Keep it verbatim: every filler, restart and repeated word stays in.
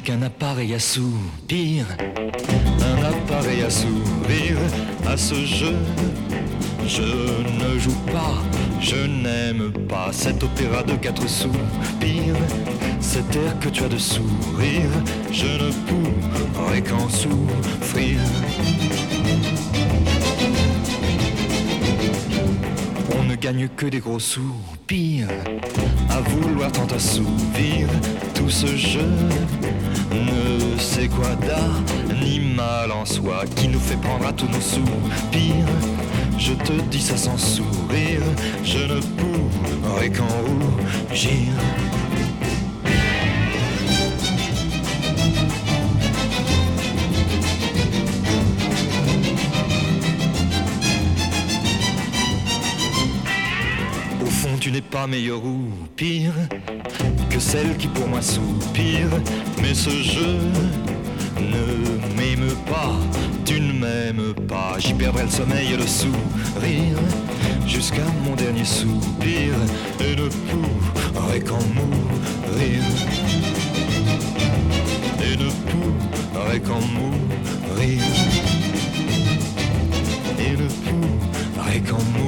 qu'un appareil à soupir, un appareil à sourire. À ce jeu, je ne joue pas, je n'aime pas cet opéra de quatre soupirs, cet air que tu as de sourire, je ne pourrais qu'en souffrir. On ne gagne que des gros soupirs, à vouloir tant assouvir tout ce jeu. Ne sais quoi d'art, ni mal en soi, qui nous fait prendre à tous nos soupirs. Je te dis ça sans sourire, je ne pourrais qu'en rougir. Au fond, tu n'es pas meilleur ou pire que celle qui pour moi soupire. Mais ce jeu ne m'aime pas, tu ne m'aimes pas. J'y perdrai le sommeil et le sourire jusqu'à mon dernier soupir, et ne pourrai qu'en mourir, et ne pourrai qu'en mourir, et ne pourrai qu'en mourir.